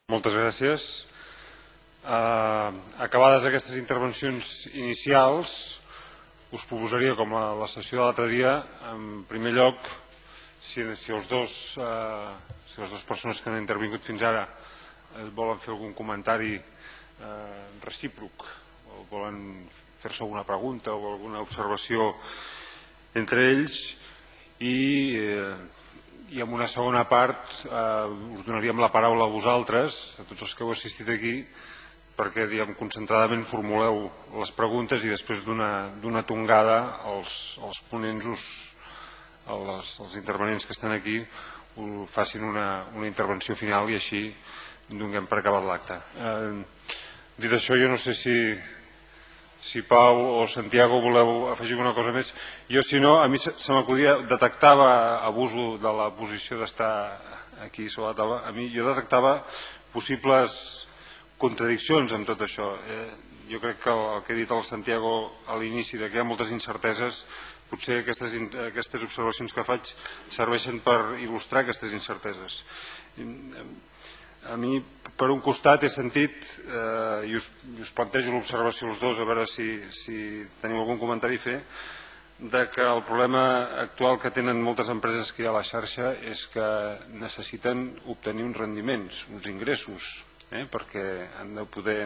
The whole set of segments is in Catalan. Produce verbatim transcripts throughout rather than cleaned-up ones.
Moltes gràcies. Uh, acabades aquestes intervencions inicials, us proposaria, com a la sessió de l'altre dia, en primer lloc, si, si, els dos, uh, si les dues persones que han intervingut fins ara uh, volen fer algun comentari uh, recíproc, o volen fer-se alguna pregunta o alguna observació entre ells, i... Uh, i en una segona part eh, us donaríem la paraula a vosaltres, a tots els que heu assistit aquí, perquè diguem, concentradament formuleu les preguntes i després d'una tongada els, els ponents, us, els, els intervenents que estan aquí, facin una, una intervenció final i així donem per acabat l'acte. Eh, dit això, jo no sé si... si Pau o Santiago voleu afegir alguna cosa més. Jo, si no, a mi se m'acudia, detectava, abuso de la posició d'estar aquí sobre la taula, a mi jo detectava possibles contradiccions amb tot això. Eh, jo crec que el, el que ha dit el Santiago a l'inici, que hi ha moltes incerteses, potser aquestes, aquestes observacions que faig serveixen per il·lustrar aquestes incerteses. A mi, per un costat, he sentit, eh, i, us, i us plantejo l'observació als dos, a veure si, si teniu algun comentari a fer, de que el problema actual que tenen moltes empreses que hi ha a la xarxa és que necessiten obtenir uns rendiments, uns ingressos, eh, perquè han de poder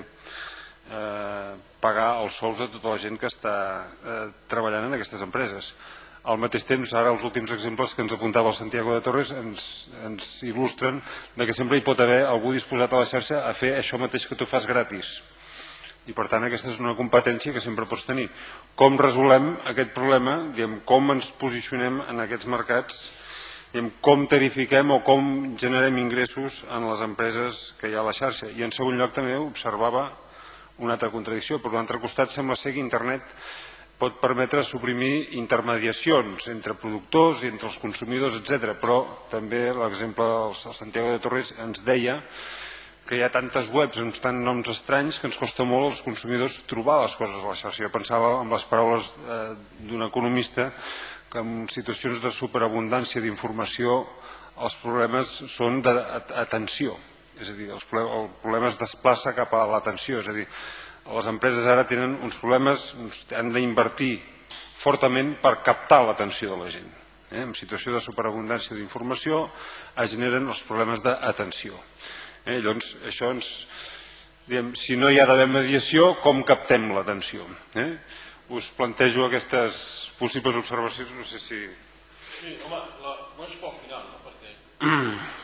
eh, pagar els sous de tota la gent que està eh, treballant en aquestes empreses. Al mateix temps, ara els últims exemples que ens apuntava el Santiago de Torres ens, ens il·lustren de que sempre hi pot haver algú disposat a la xarxa a fer això mateix que tu fas gratis. I per tant aquesta és una competència que sempre pots tenir. Com resolem aquest problema, diguem, com ens posicionem en aquests mercats, diguem, com tarifiquem o com generem ingressos en les empreses que hi ha a la xarxa. I en segon lloc també observava una altra contradicció. Per un altre costat sembla ser que internet pot permetre suprimir intermediacions entre productors i entre els consumidors, etcètera. Però també l'exemple del Santiago de Torres ens deia que hi ha tantes webs amb tants noms estranys que ens costa molt als consumidors trobar les coses a la xarxa. Jo pensava amb les paraules eh, d'un economista que en situacions de superabundància d'informació els problemes són d'atenció. És a dir, el problema es desplaça cap a l'atenció. És a dir, les empreses ara tenen uns problemes, han d'invertir fortament per captar l'atenció de la gent. Eh? En situació de superabundància d'informació es generen els problemes d'atenció. Eh? Llavors, això ens... Diguem, si no hi ha d'haver mediació, com captem l'atenció? Eh? Us plantejo aquestes possibles observacions, no sé si... Sí, home, la... no és pel final, no? Perquè...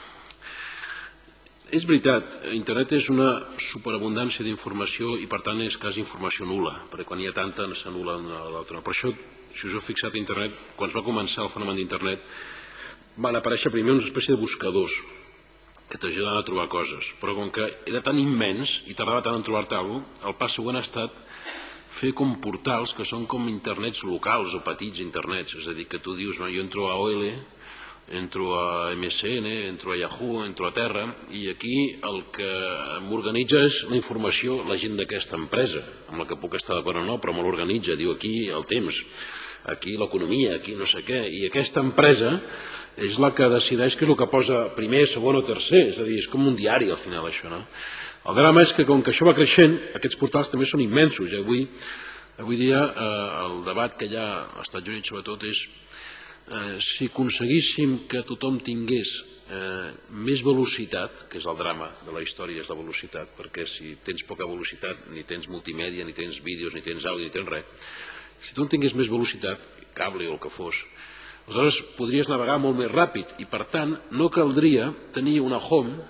És veritat, internet és una superabundància d'informació i per tant és quasi informació nul·la, perquè quan hi ha tanta s'anul·la l'altra. Per això, si us heu fixat a internet, quan es va començar el fenomen d'internet, van aparèixer primer una espècie de buscadors que t'ajudaven a trobar coses, però com que era tan immens i tardava tant en trobar-te alguna cosa, el pas següent ha estat fer com portals que són com internets locals o petits internets, és a dir, que tu dius, no, jo entro a O L, entro a M S N, entro a Yahoo, entro a Terra, i aquí el que m'organitza és la informació, la gent d'aquesta empresa, amb la que puc estar d'acord o no, però me l'organitza, diu aquí el temps, aquí l'economia, aquí no sé què, i aquesta empresa és la que decideix què és el que posa primer, segon o tercer, és a dir, és com un diari al final això, no? El drama és que com que això va creixent, aquests portals també són immensos, i avui, avui dia eh, el debat que hi ha als Estats Units sobretot és Eh, si aconseguíssim que tothom tingués eh, més velocitat, que és el drama de la història, és la velocitat, perquè si tens poca velocitat, ni tens multimèdia, ni tens vídeos, ni tens àudio, ni tens res, si tu tingués més velocitat, cable o el que fos, aleshores podries navegar molt més ràpid i per tant no caldria tenir una home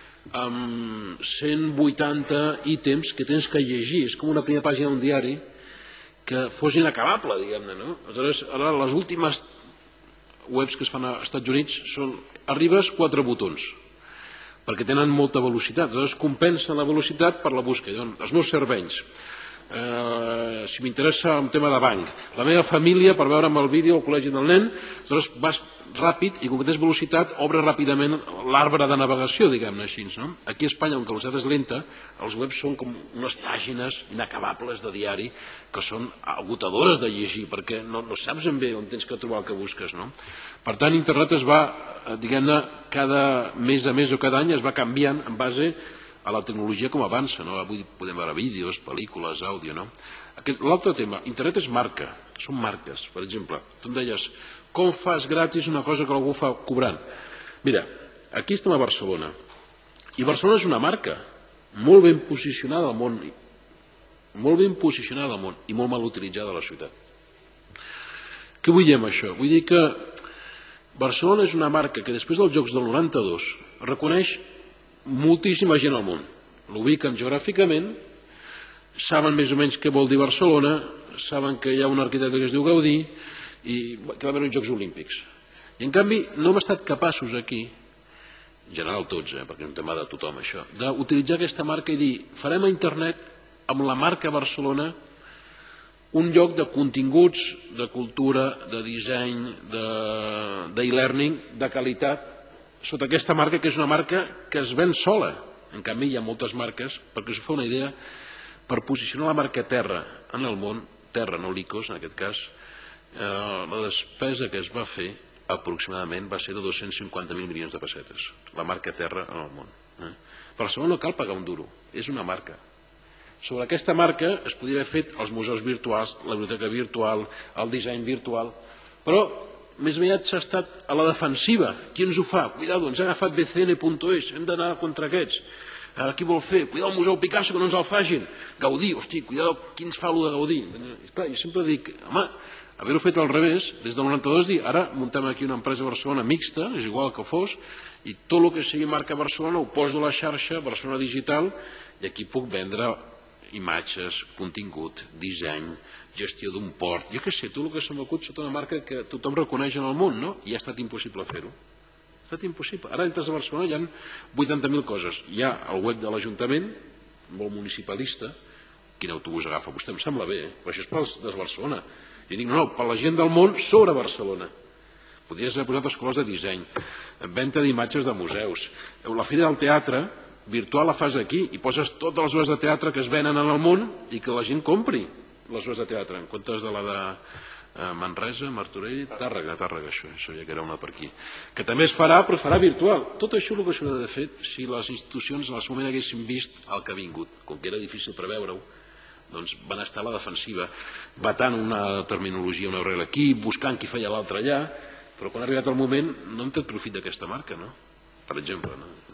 amb cent vuitanta ítems que tens que llegir, és com una primera pàgina d'un diari que fos inacabable, diguem-ne, no? Aleshores, ara les últimes webs que es fan als Estats Units són, arribes quatre botons perquè tenen molta velocitat, aleshores compensa la velocitat per la búsqueda. Els meus serveis, eh, si m'interessa un tema de banc, la meva família per veure amb el vídeo al col·legi del nen, aleshores vas ràpid i com que tens velocitat obre ràpidament l'arbre de navegació, diguem-ne així. No? Aquí a Espanya, on la velocitat és lenta, els webs són com unes pàgines inacabables de diari que són agotadores de llegir perquè no, no saps ben bé on tens que trobar el que busques. No? Per tant, internet es va, diguem-ne, cada mes a mes o cada any es va canviant en base a la tecnologia com avança. No? Avui podem veure vídeos, pel·lícules, àudio. No? L'altre tema, internet és marca, són marques. Per exemple, tu em deies, com fas gratis una cosa que algú fa cobrant? Mira, aquí estem a Barcelona, i Barcelona és una marca molt ben posicionada al món, molt ben posicionada al món i molt mal utilitzada a la ciutat. Què vull dir amb això? Vull dir que Barcelona és una marca que després dels Jocs del noranta-dos reconeix moltíssima gent al món. L'ubiquen geogràficament, saben més o menys què vol dir Barcelona, saben que hi ha un arquitecte que es diu Gaudí i que va haver uns Jocs Olímpics. I en canvi no hem estat capaços aquí, en general tots, eh, perquè és un tema de tothom això, d'utilitzar aquesta marca i dir farem a internet amb la marca Barcelona un lloc de continguts, de cultura, de disseny, d'e-learning, de qualitat, sota aquesta marca que és una marca que es ven sola. En canvi hi ha moltes marques, perquè us fa una idea, per posicionar la marca Terra en el món, Terra, no l'Icos en aquest cas, la despesa que es va fer aproximadament va ser de dos-cents cinquanta mil milions de pessetes, la marca Terra en el món. Barcelona no cal pagar un duro, és una marca. Sobre aquesta marca es podria haver fet els museus virtuals, la biblioteca virtual, el disseny virtual, però més aviat s'ha estat a la defensiva. Qui ens ho fa? Cuidado, ens ha agafat B C N punt es, hem d'anar contra aquests. Ara qui vol fer? Cuidado el Museu Picasso que no ens el facin. Gaudí, hosti, cuidado, qui ens fa allò de Gaudí? Jo sempre dic, home, haver-ho fet al revés, des del noranta-dos, dir, ara muntem aquí una empresa a Barcelona mixta, és igual que fos, i tot el que sigui marca Barcelona ho poso a la xarxa, Barcelona Digital, i aquí puc vendre imatges, contingut, disseny, gestió d'un port, jo què sé, tot el que se m'acut sota una marca que tothom reconeix en el món, no? I ha estat impossible fer-ho. Ha estat impossible. Ara entres a Barcelona, hi ha vuitanta mil coses. Hi ha el web de l'Ajuntament, molt municipalista, quin autobús agafa vostè, em sembla bé, eh? Però això és pels de Barcelona. I dic, no, no, per la gent del món sobre Barcelona. Podries haver posat escoles de disseny, venda d'imatges de museus. La Fira del Teatre virtual la fas aquí i poses totes les obres de teatre que es venen en el món i que la gent compri les obres de teatre, en comptes de la de Manresa, Martorell, Tàrrega, Tàrrega, això, això ja que era una per aquí, que també es farà, però farà virtual. Tot això és el que s'hauria d'haver fet si les institucions en el seu moment haguessin vist el que ha vingut. Com que era difícil preveure-ho, doncs van estar a la defensiva, vetant una terminologia, una regla aquí, buscant qui feia l'altre allà, però quan ha arribat el moment no hem tret profit d'aquesta marca, no? Per exemple, no?